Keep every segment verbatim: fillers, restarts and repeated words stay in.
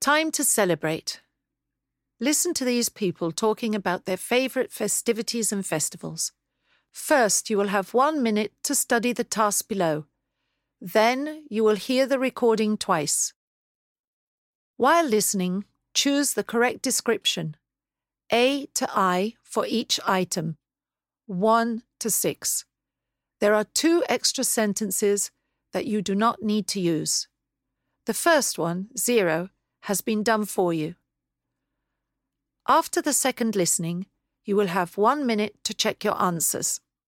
Time to celebrate. Listen to these people talking about their favourite festivities and festivals. First, you will have one minute to study the task below. Then, you will hear the recording twice. While listening, choose the correct description. A to I for each item. one to six. There are two extra sentences that you do not need to use. The first one, zero, has been done for you. After the second listening, you will have one minute to check your answers.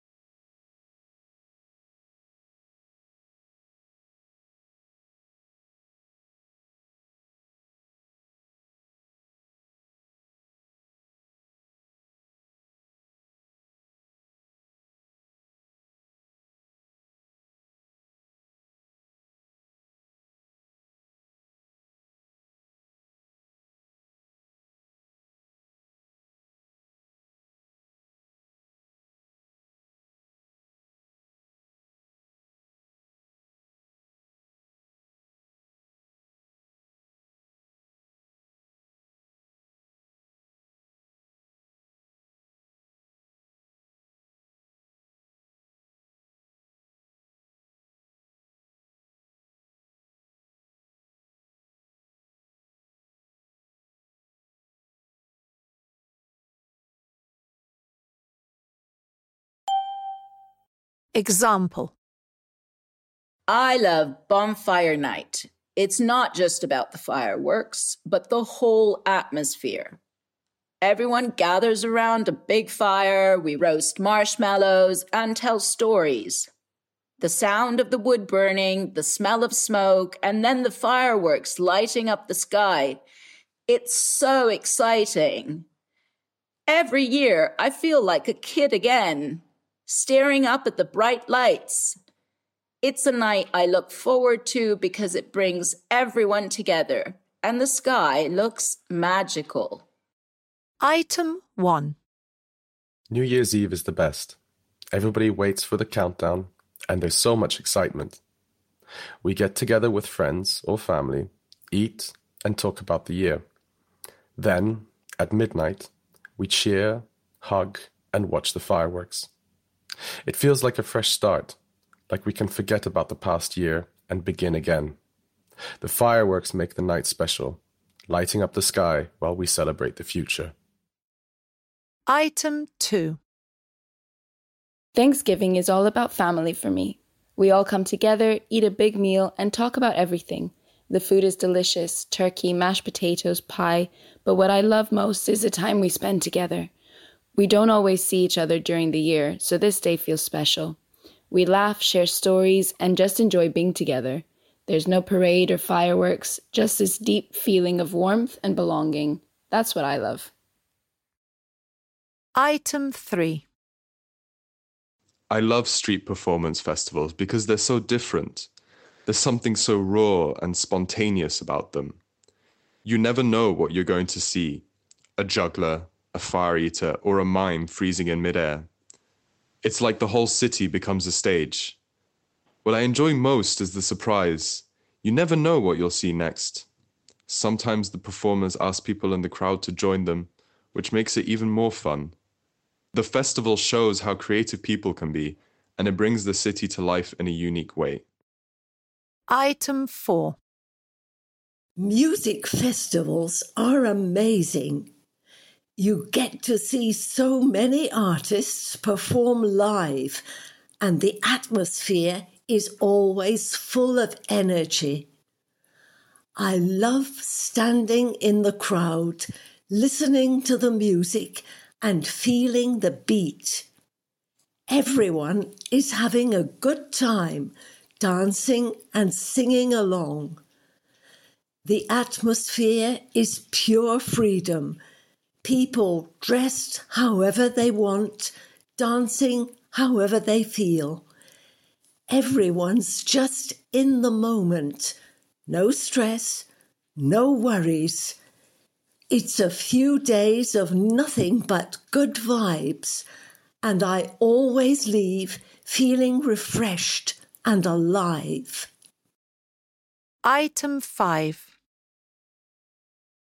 Example. I love Bonfire Night. It's not just about the fireworks, but the whole atmosphere. Everyone gathers around a big fire, we roast marshmallows and tell stories. The sound of the wood burning, the smell of smoke, and then the fireworks lighting up the sky. It's so exciting. Every year, I feel like a kid again, staring up at the bright lights. It's a night I look forward to because it brings everyone together, and the sky looks magical. Item one. New Year's Eve is the best. Everybody waits for the countdown, and there's so much excitement. We get together with friends or family, eat, and talk about the year. Then, at midnight, we cheer, hug, and watch the fireworks. It feels like a fresh start, like we can forget about the past year and begin again. The fireworks make the night special, lighting up the sky while we celebrate the future. Item two. Thanksgiving is all about family for me. We all come together, eat a big meal, and talk about everything. The food is delicious, turkey, mashed potatoes, pie, but what I love most is the time we spend together. We don't always see each other during the year, so this day feels special. We laugh, share stories, and just enjoy being together. There's no parade or fireworks, just this deep feeling of warmth and belonging. That's what I love. Item three. I love street performance festivals because they're so different. There's something so raw and spontaneous about them. You never know what you're going to see. A juggler, a fire eater, or a mime freezing in midair. It's like the whole city becomes a stage. What I enjoy most is the surprise. You never know what you'll see next. Sometimes the performers ask people in the crowd to join them, which makes it even more fun. The festival shows how creative people can be, and it brings the city to life in a unique way. Item four. Music festivals are amazing. You get to see so many artists perform live, and the atmosphere is always full of energy. I love standing in the crowd, listening to the music and feeling the beat. Everyone is having a good time, dancing and singing along. The atmosphere is pure freedom. People dressed however they want, dancing however they feel. Everyone's just in the moment. No stress, no worries. It's a few days of nothing but good vibes, and I always leave feeling refreshed and alive. Item five.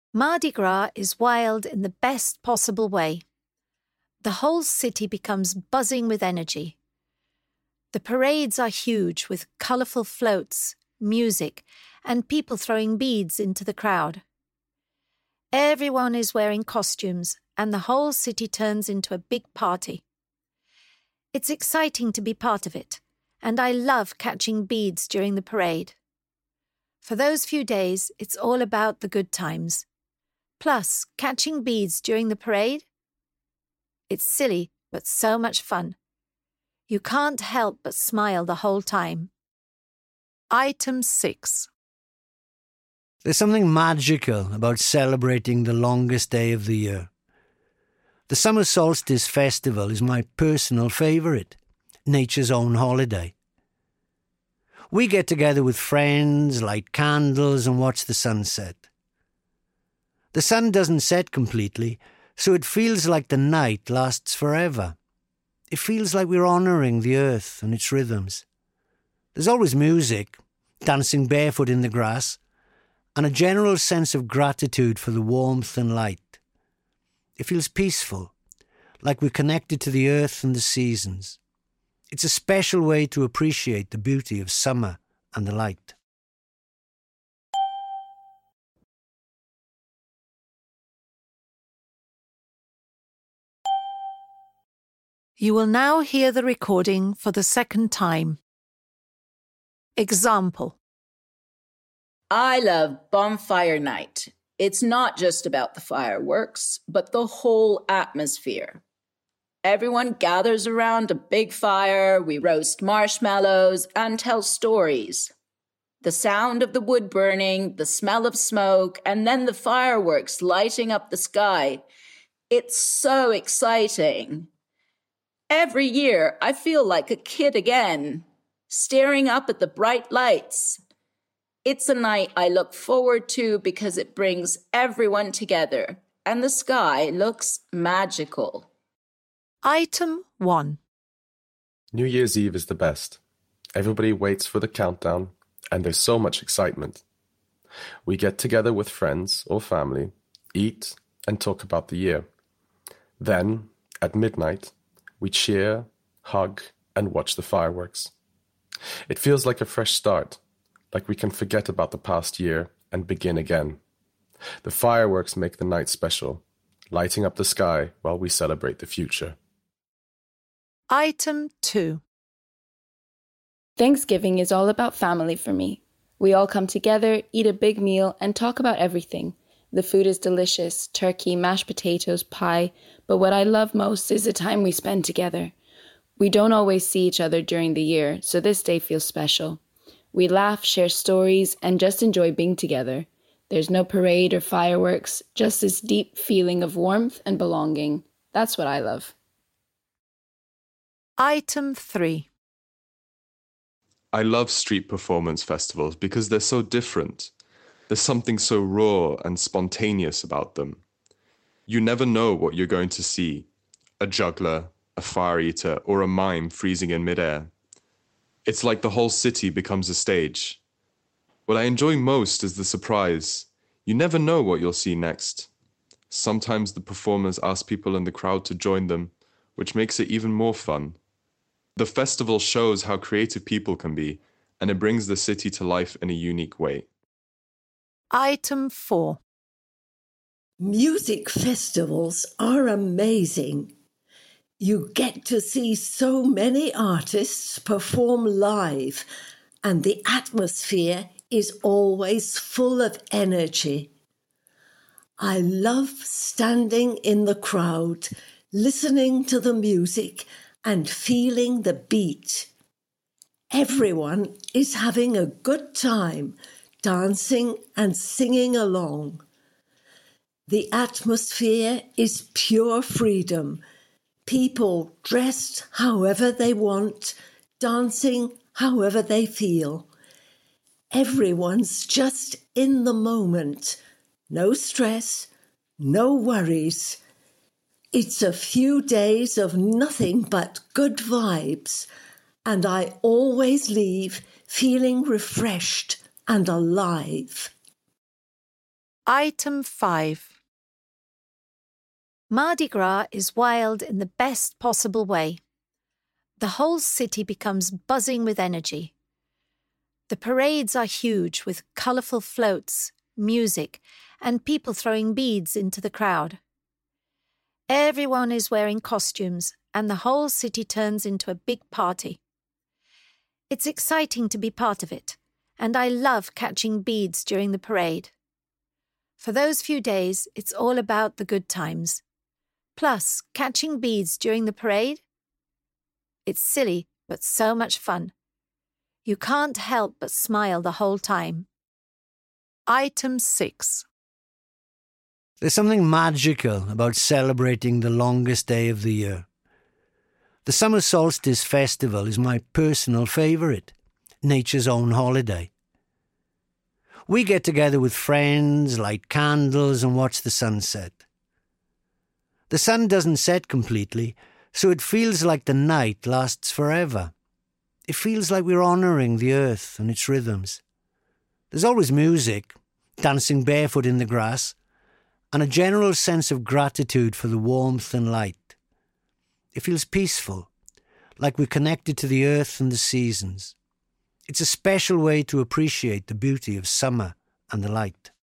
Mardi Gras is wild in the best possible way. The whole city becomes buzzing with energy. The parades are huge with colourful floats, music, and people throwing beads into the crowd. Everyone is wearing costumes, and the whole city turns into a big party. It's exciting to be part of it, and I love catching beads during the parade. For those few days, it's all about the good times. Plus, catching beads during the parade? It's silly, but so much fun. You can't help but smile the whole time. Item six. There's something magical about celebrating the longest day of the year. The Summer Solstice Festival is my personal favourite, nature's own holiday. We get together with friends, light candles and watch the sunset. The sun doesn't set completely, so it feels like the night lasts forever. It feels like we're honouring the earth and its rhythms. There's always music, dancing barefoot in the grass, and a general sense of gratitude for the warmth and light. It feels peaceful, like we're connected to the earth and the seasons. It's a special way to appreciate the beauty of summer and the light. You will now hear the recording for the second time. Example. I love Bonfire Night. It's not just about the fireworks, but the whole atmosphere. Everyone gathers around a big fire, we roast marshmallows and tell stories. The sound of the wood burning, the smell of smoke, and then the fireworks lighting up the sky. It's so exciting. Every year, I feel like a kid again, staring up at the bright lights. It's a night I look forward to because it brings everyone together, and the sky looks magical. Item one. New Year's Eve is the best. Everybody waits for the countdown, and there's so much excitement. We get together with friends or family, eat, and talk about the year. Then, at midnight, we cheer, hug, and watch the fireworks. It feels like a fresh start, like we can forget about the past year and begin again. The fireworks make the night special, lighting up the sky while we celebrate the future. Item two. Thanksgiving is all about family for me. We all come together, eat a big meal, and talk about everything. The food is delicious, turkey, mashed potatoes, pie, but what I love most is the time we spend together. We don't always see each other during the year, so this day feels special. We laugh, share stories, and just enjoy being together. There's no parade or fireworks, just this deep feeling of warmth and belonging. That's what I love. Item three. I love street performance festivals because they're so different. There's something so raw and spontaneous about them. You never know what you're going to see. A juggler, a fire eater, or a mime freezing in midair. It's like the whole city becomes a stage. What I enjoy most is the surprise. You never know what you'll see next. Sometimes the performers ask people in the crowd to join them, which makes it even more fun. The festival shows how creative people can be, and it brings the city to life in a unique way. Item four. Music festivals are amazing. You get to see so many artists perform live, and the atmosphere is always full of energy. I love standing in the crowd, listening to the music and feeling the beat. Everyone is having a good time, dancing and singing along. The atmosphere is pure freedom. People dressed however they want, dancing however they feel. Everyone's just in the moment. No stress, no worries. It's a few days of nothing but good vibes, and I always leave feeling refreshed and alive. Item five. Mardi Gras is wild in the best possible way. The whole city becomes buzzing with energy. The parades are huge with colourful floats, music, and people throwing beads into the crowd. Everyone is wearing costumes, and the whole city turns into a big party. It's exciting to be part of it, and I love catching beads during the parade. For those few days, it's all about the good times. Plus, catching beads during the parade? It's silly, but so much fun. You can't help but smile the whole time. Item six. There's something magical about celebrating the longest day of the year. The Summer Solstice Festival is my personal favourite, nature's own holiday. We get together with friends, light candles and watch the sunset. The sun doesn't set completely, so it feels like the night lasts forever. It feels like we're honouring the earth and its rhythms. There's always music, dancing barefoot in the grass, and a general sense of gratitude for the warmth and light. It feels peaceful, like we're connected to the earth and the seasons. It's a special way to appreciate the beauty of summer and the light.